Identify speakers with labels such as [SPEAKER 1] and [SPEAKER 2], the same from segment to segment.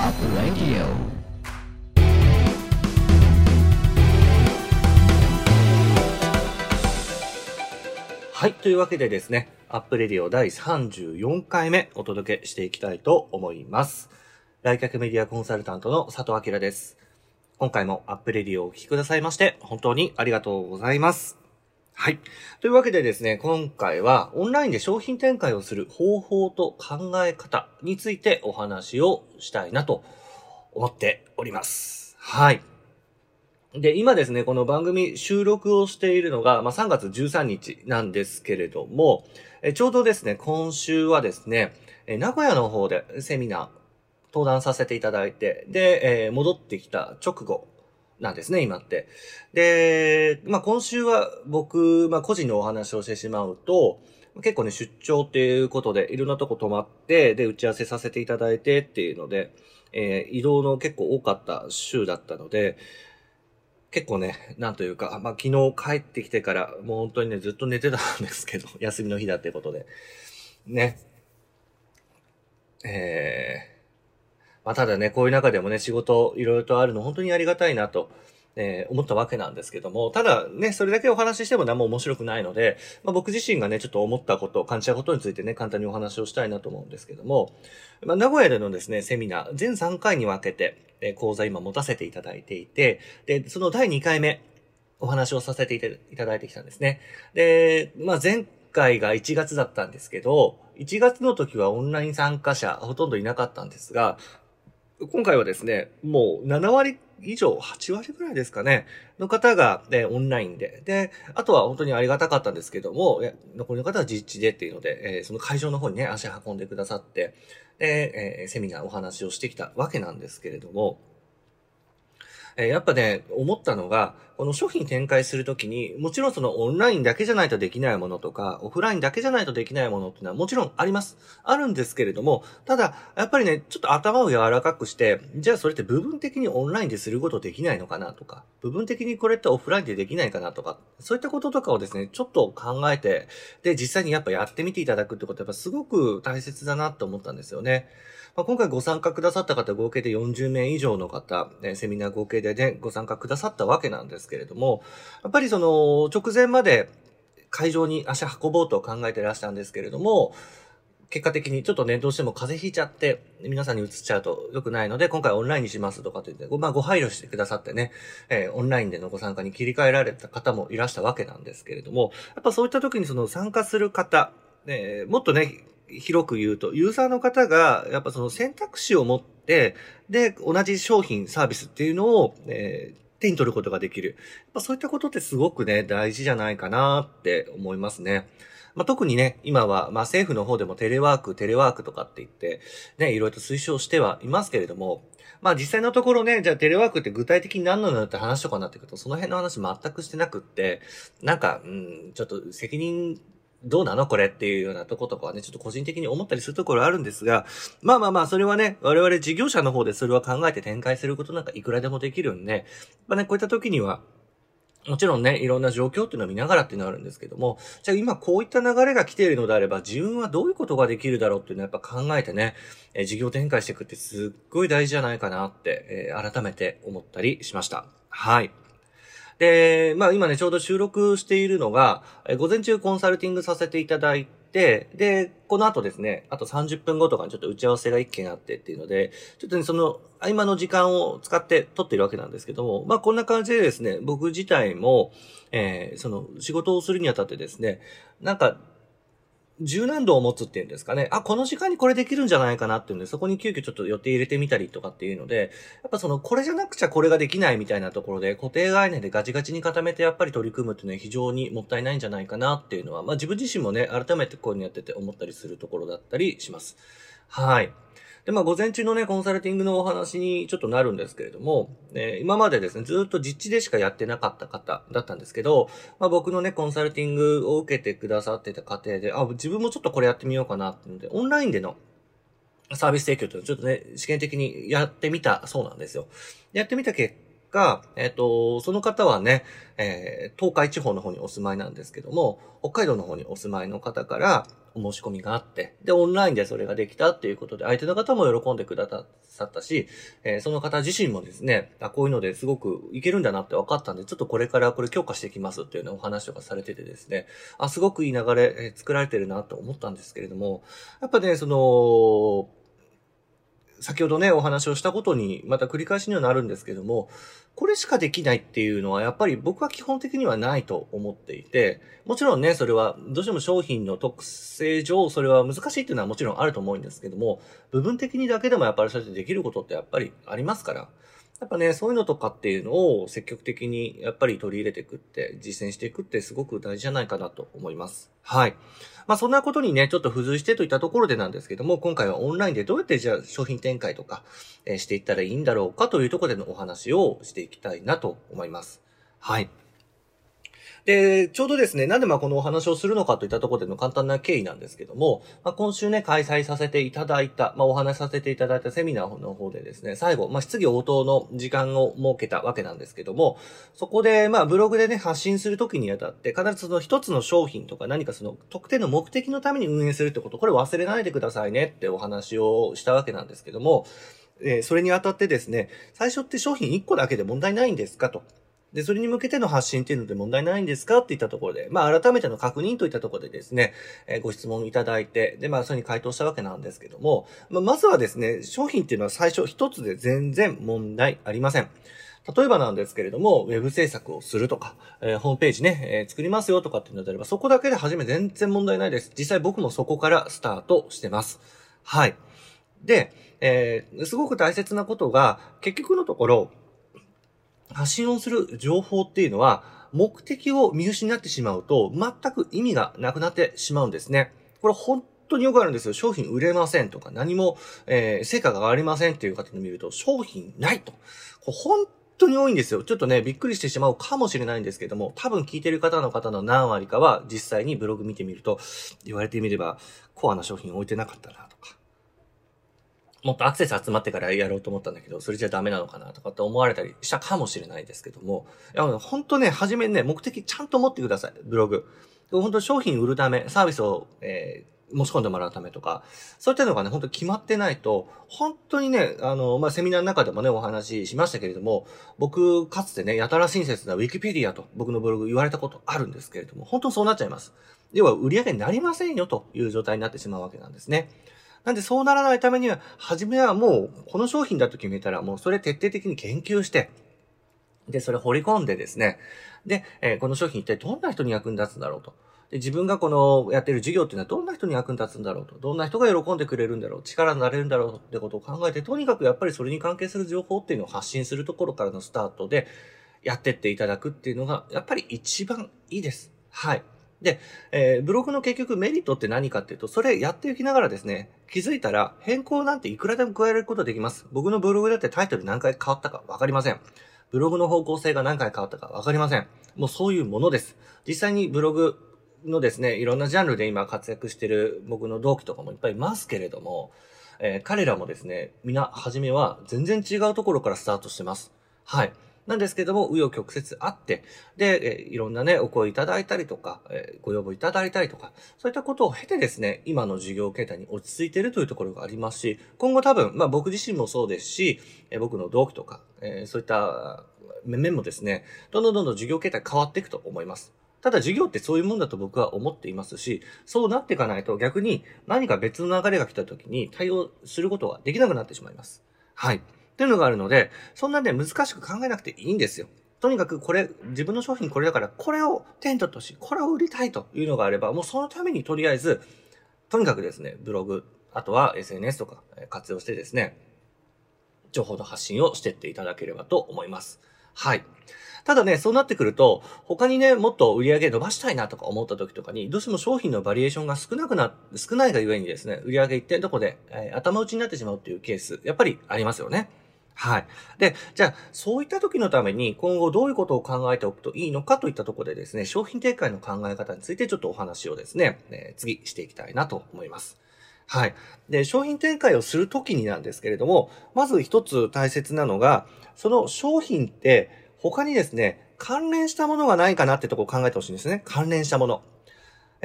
[SPEAKER 1] Radio。
[SPEAKER 2] はい。というわけでですね、アップレディオ第34回目お届けしていきたいと思います。来客メディアコンサルタントの佐藤明です。今回もアップレディオをお聞きくださいまして本当にありがとうございます。はい。というわけでですね、今回はオンラインで商品展開をする方法と考え方についてお話をしたいなと思っております。はい。で、今ですね、この番組収録をしているのが、3月13日なんですけれども、ちょうどですね、今週はですね、名古屋の方でセミナー、登壇させていただいて、で、戻ってきた直後なんですね、今って。で、今週は僕、個人のお話をしてしまうと、結構ね、出張っていうことで、いろんなとこ泊まって、で、打ち合わせさせていただいてっていうので、移動の結構多かった週だったので、結構ね、なんというか、昨日帰ってきてから、もう本当にね、ずっと寝てたんですけど、休みの日だってことで。ね。ただね、こういう中でもね、仕事いろいろとあるの本当にありがたいなと、思ったわけなんですけども、ただね、それだけお話ししても何も面白くないので、僕自身がね、ちょっと思ったこと、感じたことについてね、簡単にお話をしたいなと思うんですけども、名古屋でのですね、セミナー、全3回に分けて、講座今持たせていただいていて、で、その第2回目、お話をさせていただいてきたんですね。で、前回が1月だったんですけど、1月の時はオンライン参加者ほとんどいなかったんですが、今回はですね、もう7割以上、8割ぐらいですかね、の方が、オンラインで。で、あとは本当にありがたかったんですけども、残りの方は実地でっていうので、その会場の方にね、足運んでくださって、で、セミナーお話をしてきたわけなんですけれども、やっぱね、思ったのが、この商品展開するときに、もちろんそのオンラインだけじゃないとできないものとか、オフラインだけじゃないとできないものっていうのはもちろんあります。あるんですけれども、ただ、やっぱりね、ちょっと頭を柔らかくして、じゃあそれって部分的にオンラインですることできないのかなとか、部分的にこれってオフラインでできないかなとか、そういったこととかをですね、ちょっと考えて、で、実際にやっぱやってみていただくってことはやっぱすごく大切だなと思ったんですよね。今回ご参加くださった方合計で40名以上の方、セミナー合計でね、ご参加くださったわけなんですけれども、やっぱりその直前まで会場に足運ぼうと考えてらしたんですけれども、結果的にちょっとね、どうしても風邪ひいちゃって、皆さんに移っちゃうと良くないので、今回オンラインにしますとかと言って、ご配慮してくださってね、オンラインでのご参加に切り替えられた方もいらしたわけなんですけれども、やっぱそういった時にその参加する方、もっとね、広く言うと、ユーザーの方が、やっぱその選択肢を持って、で、同じ商品、サービスっていうのを、手に取ることができる。やっぱそういったことってすごくね、大事じゃないかなって思いますね。特にね、今は、政府の方でもテレワークとかって言って、ね、いろいろと推奨してはいますけれども、実際のところね、じゃあテレワークって具体的に何なのよって話とかになってくると、その辺の話全くしてなくって、ちょっと責任、どうなのこれっていうようなとことかはね、ちょっと個人的に思ったりするところあるんですが、それはね、我々事業者の方でそれは考えて展開することなんかいくらでもできるんで、こういった時には、もちろんね、いろんな状況っていうのを見ながらっていうのはあるんですけども、じゃあ今こういった流れが来ているのであれば、自分はどういうことができるだろうっていうのはやっぱ考えてね、事業展開していくってすっごい大事じゃないかなって、改めて思ったりしました。はい。で、今ね、ちょうど収録しているのが、午前中コンサルティングさせていただいて、で、この後ですね、あと30分後とかにちょっと打ち合わせが1件あってっていうので、ちょっとね、その合間の時間を使って撮っているわけなんですけども、こんな感じでですね、僕自体も、その仕事をするにあたってですね、柔軟度を持つっていうんですかね。この時間にこれできるんじゃないかなっていうんで、そこに急遽ちょっと予定入れてみたりとかっていうので、やっぱその、これじゃなくちゃこれができないみたいなところで、固定概念でガチガチに固めてやっぱり取り組むっていうのは非常にもったいないんじゃないかなっていうのは、自分自身もね、改めてこういうのやってて思ったりするところだったりします。はい。で、午前中のね、コンサルティングのお話にちょっとなるんですけれども、今までですね、ずっと実地でしかやってなかった方だったんですけど、僕のね、コンサルティングを受けてくださってた過程で、自分もちょっとこれやってみようかなっていうので、オンラインでのサービス提供というのをちょっとね、試験的にやってみたそうなんですよ。やってみた結果、その方はね、東海地方の方にお住まいなんですけども、北海道の方にお住まいの方から、 お申し込みがあって、で、オンラインでそれができたっていうことで、相手の方も喜んでくださったし、その方自身もですね、こういうのですごくいけるんだなって分かったんで、ちょっとこれからこれ強化していきますっていうようなお話とかされててですね、すごくいい流れ、作られてるなと思ったんですけれども、やっぱね、先ほどね、お話をしたことに、また繰り返しにはなるんですけども、これしかできないっていうのは、やっぱり僕は基本的にはないと思っていて、もちろんね、それは、どうしても商品の特性上、それは難しいっていうのはもちろんあると思うんですけども、部分的にだけでもやっぱりそうやってできることってやっぱりありますから、やっぱね、そういうのとかっていうのを積極的にやっぱり取り入れていくって、実践していくってすごく大事じゃないかなと思います。はい。そんなことにね、ちょっと付随してといったところでなんですけども、今回はオンラインでどうやってじゃあ商品展開とか、していったらいいんだろうかというところでのお話をしていきたいなと思います。はい。で、ちょうどですね、なんでこのお話をするのかといったところでの簡単な経緯なんですけども、今週ね、開催させていただいた、お話しさせていただいたセミナーの方でですね、最後、質疑応答の時間を設けたわけなんですけども、そこで、ブログでね、発信するときにあたって、必ずその一つの商品とか何かその特定の目的のために運営するってこと、これ忘れないでくださいねってお話をしたわけなんですけども、それにあたってですね、最初って商品1個だけで問題ないんですかと。で、それに向けての発信っていうので問題ないんですかっていったところで、改めての確認といったところでですね、ご質問いただいて、で、それに回答したわけなんですけども、まずはですね、商品っていうのは最初一つで全然問題ありません。例えばなんですけれども、ウェブ制作をするとか、ホームページね、作りますよとかっていうのであれば、そこだけで始め全然問題ないです。実際僕もそこからスタートしてます。はい。で、すごく大切なことが、結局のところ、発信をする情報っていうのは、目的を見失ってしまうと、全く意味がなくなってしまうんですね。これ本当によくあるんですよ。商品売れませんとか、何も、成果が上がりませんっていう方に見ると、商品ないと。これ本当に多いんですよ。ちょっとね、びっくりしてしまうかもしれないんですけども、多分聞いてる方の何割かは、実際にブログ見てみると、言われてみれば、コアな商品置いてなかったなとか。もっとアクセス集まってからやろうと思ったんだけど、それじゃダメなのかなとかって思われたりしたかもしれないですけども、本当ね、初めね、目的ちゃんと持ってください、ブログ。本当商品売るため、サービスを、申し込んでもらうためとか、そういったのがね、本当決まってないと、本当にね、セミナーの中でもね、お話ししましたけれども、僕、かつてね、やたら親切なウィキペディアと僕のブログ言われたことあるんですけれども、本当にそうなっちゃいます。要は売り上げになりませんよという状態になってしまうわけなんですね。なんでそうならないためには、初めはもうこの商品だと決めたら、もうそれ徹底的に研究して、で、それ掘り込んでですね、で、この商品一体どんな人に役に立つんだろうと。で、自分がこのやってる事業っていうのはどんな人に役に立つんだろうと。どんな人が喜んでくれるんだろう。力になれるんだろうってことを考えて、とにかくやっぱりそれに関係する情報っていうのを発信するところからのスタートで、やってっていただくっていうのが、やっぱり一番いいです。はい。で、ブログの結局メリットって何かっていうと、それやっていきながらですね、気づいたら変更なんていくらでも加えることができます。僕のブログだってタイトル何回変わったかわかりません。ブログの方向性が何回変わったかわかりません。もうそういうものです。実際にブログのですね、いろんなジャンルで今活躍している僕の同期とかもいっぱいいますけれども、彼らもですね、みんな初めは全然違うところからスタートしてます。はい。なんですけども、紆余曲折あって、で、いろんなね、お声いただいたりとか、ご要望いただいたりとか、そういったことを経てですね、今の事業形態に落ち着いているというところがありますし、今後多分、僕自身もそうですし、僕の同期とか、そういった面もですね、どんどん事業形態変わっていくと思います。ただ事業ってそういうもんだと僕は思っていますし、そうなっていかないと逆に何か別の流れが来た時に対応することができなくなってしまいます。はい。っていうのがあるので、そんなね、難しく考えなくていいんですよ。とにかくこれ、自分の商品これだから、これをテントとし、これを売りたいというのがあれば、もうそのためにとりあえず、とにかくですね、ブログ、あとは SNS とか活用してですね、情報の発信をしていっていただければと思います。はい。ただね、そうなってくると、他にね、もっと売り上げ伸ばしたいなとか思った時とかに、どうしても商品のバリエーションが少ないがゆえにですね、売り上げ一点どこで、頭打ちになってしまうっていうケース、やっぱりありますよね。はい。で、じゃあ、そういった時のために今後どういうことを考えておくといいのかといったところでですね、商品展開の考え方についてちょっとお話をですね、次していきたいなと思います。はい。で、商品展開をするときになんですけれども、まず一つ大切なのが、その商品って他にですね、関連したものがないかなってところを考えてほしいんですね。関連したもの。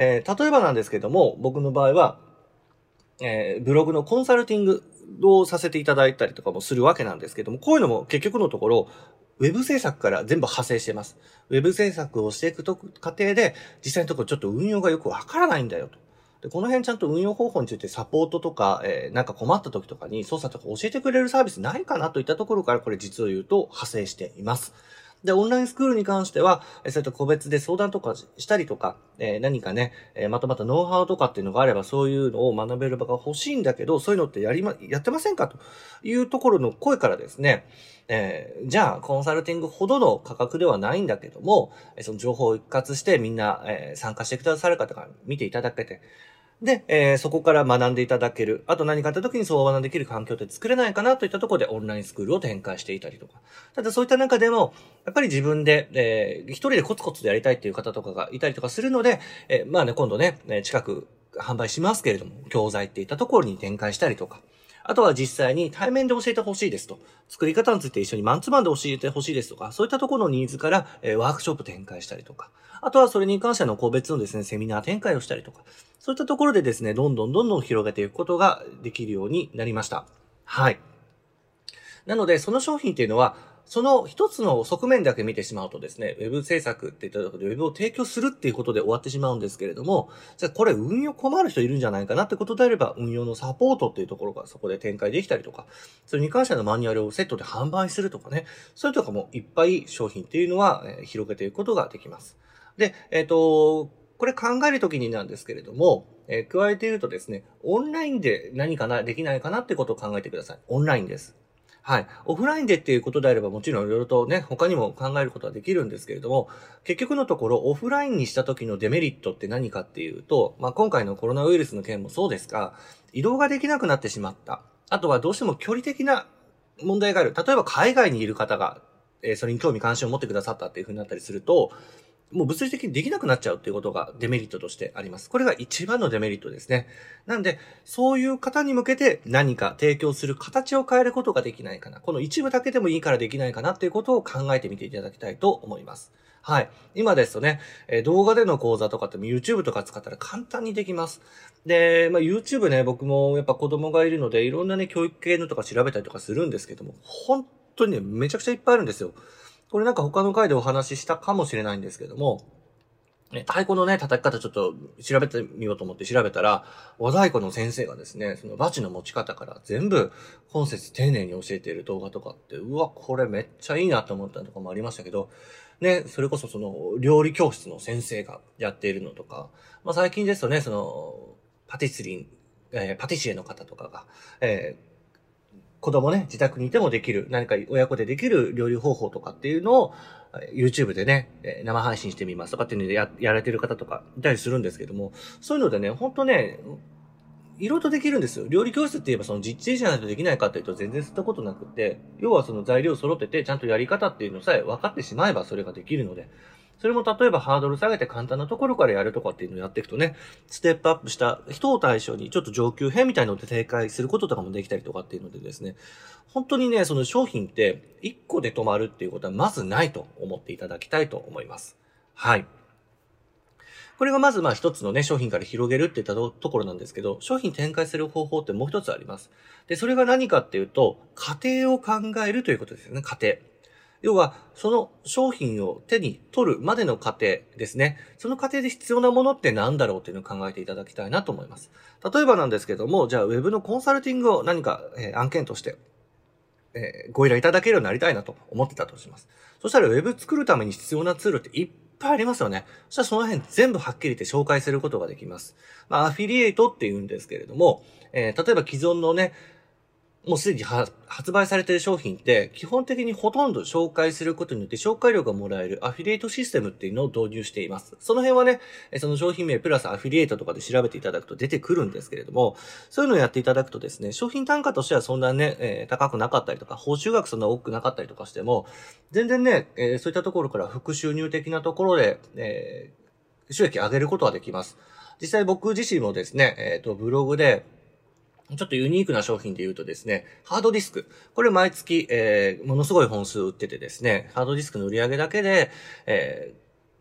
[SPEAKER 2] 例えばなんですけども、僕の場合は、ブログのコンサルティングをさせていただいたりとかもするわけなんですけども、こういうのも結局のところ、ウェブ制作から全部派生しています。ウェブ制作をしていく過程で、実際のところちょっと運用がよくわからないんだよと。で、この辺ちゃんと運用方法についてサポートとか、なんか困った時とかに操作とか教えてくれるサービスないかなといったところから、これ実を言うと派生しています。で、オンラインスクールに関しては、そういった個別で相談とかしたりとか、何かね、またまたノウハウとかっていうのがあれば、そういうのを学べる場が欲しいんだけど、そういうのってやってませんかというところの声からですね、じゃあ、コンサルティングほどの価格ではないんだけども、その情報を一括してみんな、参加してくださる方が見ていただけて、で、そこから学んでいただける。あと何かあった時にそう学んできる環境って作れないかなといったところでオンラインスクールを展開していたりとか。ただそういった中でも、やっぱり自分で、一人でコツコツやりたいっていう方とかがいたりとかするので、まあね、今度ね、近く販売しますけれども、教材っていったところに展開したりとか。あとは実際に対面で教えてほしいですと。作り方について一緒にマンツーマンで教えてほしいですとか、そういったところのニーズから、ワークショップ展開したりとか。あとはそれに関しての個別のですね、セミナー展開をしたりとか。そういったところでですね、どんどん広げていくことができるようになりました。はい。なので、その商品っていうのは、その一つの側面だけ見てしまうとですね、ウェブ制作って言ったところでウェブを提供するっていうことで終わってしまうんですけれども、じゃあこれ運用困る人いるんじゃないかなってことであれば、運用のサポートっていうところがそこで展開できたりとか、それに関してのマニュアルをセットで販売するとかね、そういうとかもいっぱい商品っていうのは、広げていくことができます。で、これ考えるときになんですけれども、加えて言うとですね、オンラインで何かできないかなってことを考えてください。オンラインです。はい。オフラインでっていうことであればもちろんいろいろとね、他にも考えることはできるんですけれども、結局のところオフラインにした時のデメリットって何かっていうと、今回のコロナウイルスの件もそうですが、移動ができなくなってしまった。あとはどうしても距離的な問題がある。例えば海外にいる方が、それに興味関心を持ってくださったっていう風になったりすると、もう物理的にできなくなっちゃうっていうことがデメリットとしてあります。これが一番のデメリットですね。なんで、そういう方に向けて何か提供する形を変えることができないかな。この一部だけでもいいからできないかなっていうことを考えてみていただきたいと思います。はい。今ですとね、動画での講座とかっても YouTube とか使ったら簡単にできます。で、YouTube ね、僕もやっぱ子供がいるので、いろんなね、教育系のとか調べたりとかするんですけども、本当にね、めちゃくちゃいっぱいあるんですよ。これなんか他の回でお話ししたかもしれないんですけども、太鼓のね、叩き方ちょっと調べてみようと思って調べたら、和太鼓の先生がですね、そのバチの持ち方から全部今節丁寧に教えている動画とかって、うわ、これめっちゃいいなと思ったのとかもありましたけど、ね、それこそその料理教室の先生がやっているのとか、最近ですとね、そのパティシエの方とかが、子供ね、自宅にいてもできる、何か親子でできる料理方法とかっていうのを、YouTube でね、生配信してみますとかっていうのでやられてる方とかいたりするんですけども、そういうのでね、ほんとね、いろいろとできるんですよ。料理教室って言えばその実地じゃないとできないかっていうと全然そういったことなくて、要はその材料揃っててちゃんとやり方っていうのさえ分かってしまえばそれができるので、それも例えばハードル下げて簡単なところからやるとかっていうのをやっていくとね、ステップアップした人を対象にちょっと上級編みたいなので展開することとかもできたりとかっていうのでですね、本当にね、その商品って1個で止まるっていうことはまずないと思っていただきたいと思います。はい。これがまず一つのね、商品から広げるって言ったところなんですけど、商品展開する方法ってもう一つあります。で、それが何かっていうと、過程を考えるということですよね、過程。要は、その商品を手に取るまでの過程ですね。その過程で必要なものって何だろうっていうのを考えていただきたいなと思います。例えばなんですけども、じゃあウェブのコンサルティングを何か、案件として、ご依頼いただけるようになりたいなと思ってたとします。そしたらウェブ作るために必要なツールっていっぱいありますよね。そしたらその辺全部はっきり言って紹介することができます。アフィリエイトって言うんですけれども、例えば既存のね、もうすでに発売されている商品って、基本的にほとんど紹介することによって紹介料がもらえるアフィリエイトシステムっていうのを導入しています。その辺はね、その商品名プラスアフィリエイトとかで調べていただくと出てくるんですけれども、そういうのをやっていただくとですね、商品単価としてはそんなね、高くなかったりとか、報酬額そんな多くなかったりとかしても、全然ね、そういったところから副収入的なところで、収益上げることができます。実際僕自身もですね、ブログで、ちょっとユニークな商品で言うとですね、ハードディスク。これ毎月、ものすごい本数売っててですね、ハードディスクの売り上げだけで、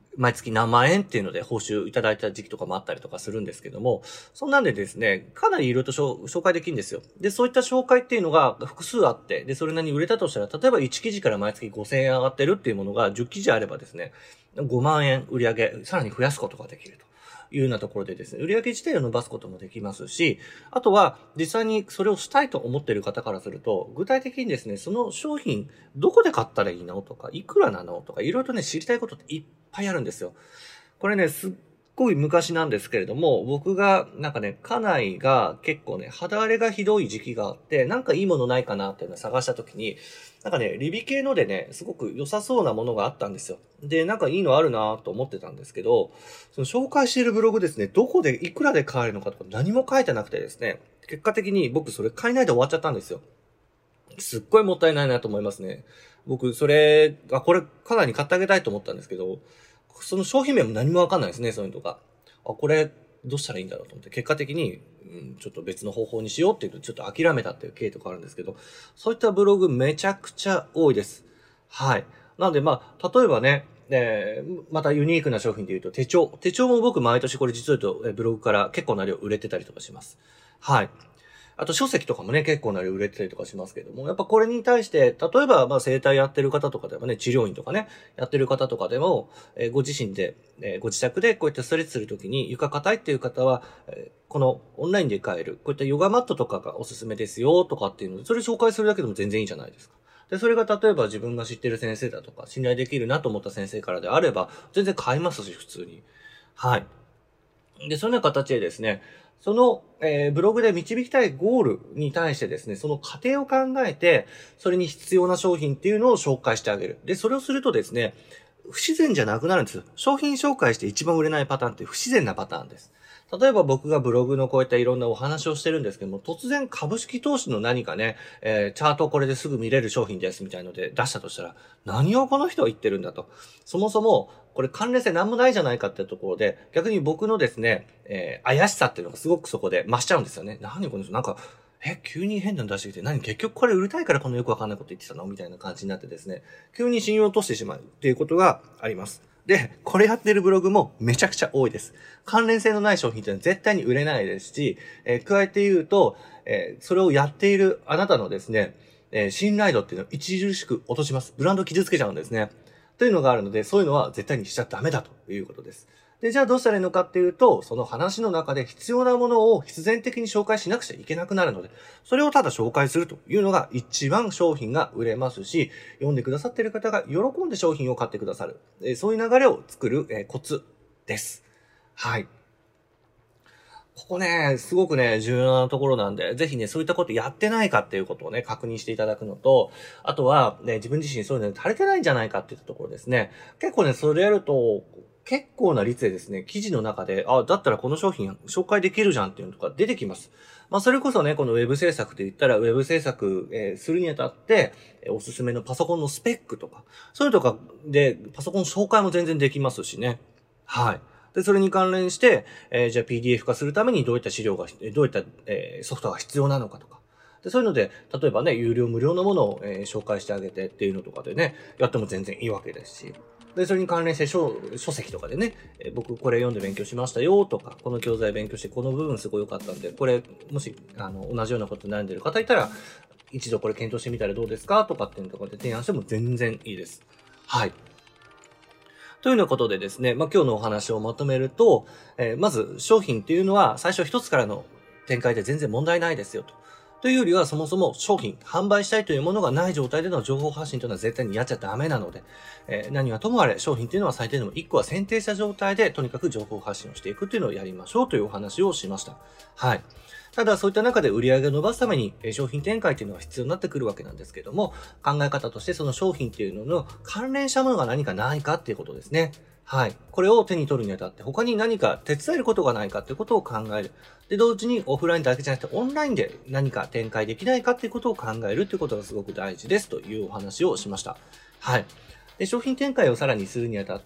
[SPEAKER 2] 毎月何万円っていうので報酬いただいた時期とかもあったりとかするんですけども、そんなんでですね、かなりいろいろと紹介できるんですよ。で、そういった紹介っていうのが複数あって、で、それなりに売れたとしたら、例えば1記事から毎月5000円上がってるっていうものが10記事あればですね、5万円売り上げ、さらに増やすことができると。いうようなところでですね、売上自体を伸ばすこともできますし、あとは実際にそれをしたいと思っている方からすると、具体的にですね、その商品どこで買ったらいいのとか、いくらなのとか、いろいろとね、知りたいことっていっぱいあるんですよ。これね、すっごい昔なんですけれども、僕が、なんかね、家内が結構ね、肌荒れがひどい時期があって、なんかいいものないかなっていうのを探したときに、なんかね、リビ系のでね、すごく良さそうなものがあったんですよ。で、なんかいいのあるなと思ってたんですけど、その紹介しているブログですね、どこでいくらで買えるのかとか何も書いてなくてですね、結果的に僕それ買えないで終わっちゃったんですよ。すっごいもったいないなと思いますね。僕、これかなり買ってあげたいと思ったんですけど、その商品名も何もわかんないですね、そういうのとか。これ、どうしたらいいんだろうと思って、結果的に、ちょっと別の方法にしようっていうと、ちょっと諦めたっていう経緯とかあるんですけど、そういったブログめちゃくちゃ多いです。はい。なので、まあ、例えばね、またユニークな商品で言うと手帳。手帳も僕毎年これ実は言うと、ブログから結構な量売れてたりとかします。はい。あと書籍とかもね、結構な量売れてたりとかしますけども、やっぱこれに対して、例えば、まあ、整体やってる方とかでもね、治療院とかね、やってる方とかでも、ご自身で、ご自宅でこうやってストレッチするときに床硬いっていう方は、このオンラインで買える、こういったヨガマットとかがおすすめですよとかっていうので、それ紹介するだけでも全然いいじゃないですか。で、それが例えば自分が知ってる先生だとか、信頼できるなと思った先生からであれば、全然買いますし、普通に。はい。で、そのような形でですね、その、ブログで導きたいゴールに対してですね、その過程を考えて、それに必要な商品っていうのを紹介してあげる。で、それをするとですね、不自然じゃなくなるんですよ。商品紹介して一番売れないパターンって不自然なパターンです。例えば僕がブログのこういったいろんなお話をしてるんですけども、突然株式投資の何かね、チャートこれですぐ見れる商品ですみたいので出したとしたら、何をこの人は言ってるんだと。そもそも、これ関連性何もないじゃないかっていうところで、逆に僕のですね、怪しさっていうのがすごくそこで増しちゃうんですよね。何この人、なんか、急に変なの出してきて、結局これ売りたいからこのよくわかんないこと言ってたのみたいな感じになってですね、急に信用を落としてしまうっていうことがあります。で、これやってるブログもめちゃくちゃ多いです。関連性のない商品っていうのは絶対に売れないですし、加えて言うと、それをやっているあなたのですね、信頼度っていうのを著しく落とします。ブランドを傷つけちゃうんですね。というのがあるので、そういうのは絶対にしちゃダメだということです。で、じゃあどうしたらいいのかっていうと、その話の中で必要なものを必然的に紹介しなくちゃいけなくなるので、それをただ紹介するというのが一番商品が売れますし、読んでくださっている方が喜んで商品を買ってくださる。そういう流れを作るコツです。はい。ここね、すごくね、重要なところなんで、ぜひね、そういったことやってないかっていうことをね、確認していただくのと、あとは、ね、自分自身そういうの足りてないんじゃないかっていったところですね。結構ね、それやると、結構な率でですね、記事の中で、だったらこの商品紹介できるじゃんっていうのとか出てきます。まあ、それこそね、このウェブ制作で言ったら、ウェブ制作、するにあたって、おすすめのパソコンのスペックとか、そういうのとかで、パソコン紹介も全然できますしね。はい。で、それに関連して、じゃあ PDF 化するためにどういった資料が、どういった、ソフトが必要なのかとか。で、そういうので、例えばね、有料無料のものを、紹介してあげてっていうのとかでね、やっても全然いいわけですし。で、それに関連して書籍とかでね、僕これ読んで勉強しましたよとか、この教材勉強してこの部分すごい良かったんで、これ、もし、同じようなことに悩んでる方いたら、一度これ検討してみたらどうですかとかっていうのとかで提案しても全然いいです。はい。というようなことでですね、まあ、今日のお話をまとめると、まず商品っていうのは最初一つからの展開で全然問題ないですよと。というよりはそもそも商品、販売したいというものがない状態での情報発信というのは絶対にやっちゃダメなので、何はともあれ商品というのは最低でも1個は選定した状態でとにかく情報発信をしていくというのをやりましょうというお話をしました。はい。ただそういった中で売り上げを伸ばすために商品展開というのは必要になってくるわけなんですけども、考え方としてその商品っていうのの関連したものが何かないかっていうことですね。はい。これを手に取るにあたって他に何か手伝えることがないかっていうことを考える。で、同時にオフラインだけじゃなくてオンラインで何か展開できないかっていうことを考えるっていうことがすごく大事ですというお話をしました。はい。で、商品展開をさらにするにあたって、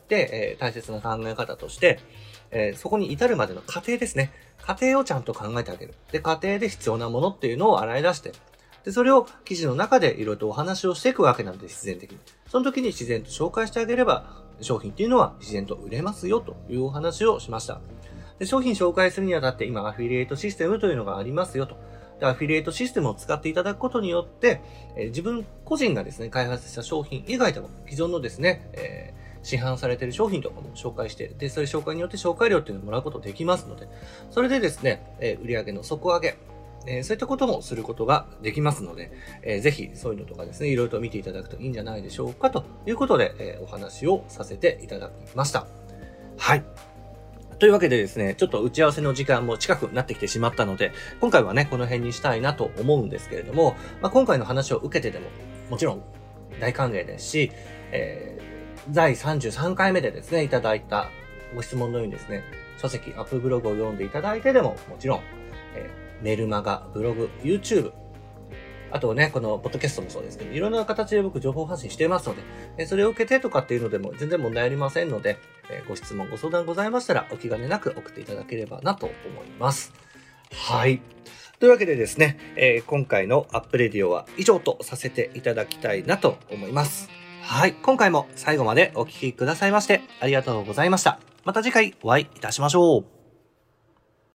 [SPEAKER 2] 大切な考え方として、そこに至るまでの過程ですね。過程をちゃんと考えてあげる。で、過程で必要なものっていうのを洗い出して、で、それを記事の中でいろいろとお話をしていくわけなんで、必然的に。その時に自然と紹介してあげれば、 商品っていうのは自然と売れますよというお話をしました。で、商品紹介するにあたって今アフィリエイトシステムというのがありますよと。で、アフィリエイトシステムを使っていただくことによって、自分個人がですね、開発した商品以外でも既存のですね、市販されている商品とかも紹介して、で、それ紹介によって紹介料っていうのをもらうことできますので、それでですね、売上の底上げ、そういったこともすることができますので、ぜひそういうのとかですね、いろいろと見ていただくといいんじゃないでしょうかということで、お話をさせていただきました。はい。というわけでですね、ちょっと打ち合わせの時間も近くなってきてしまったので、今回はね、この辺にしたいなと思うんですけれども、今回の話を受けてでも、もちろん大歓迎ですし、第33回目でですね、いただいたご質問のようにですね、書籍、アップブログを読んでいただいてでも、もちろん、メルマガ、ブログ、YouTube、あとね、このポッドキャストもそうですけど、いろんな形で僕情報発信していますので、それを受けてとかっていうのでも全然問題ありませんので、ご質問、ご相談ございましたらお気兼ねなく送っていただければなと思います。はい。というわけでですね、今回のアップレディオは以上とさせていただきたいなと思います。はい。今回も最後までお聞きくださいましてありがとうございました。また次回お会いいたしましょう。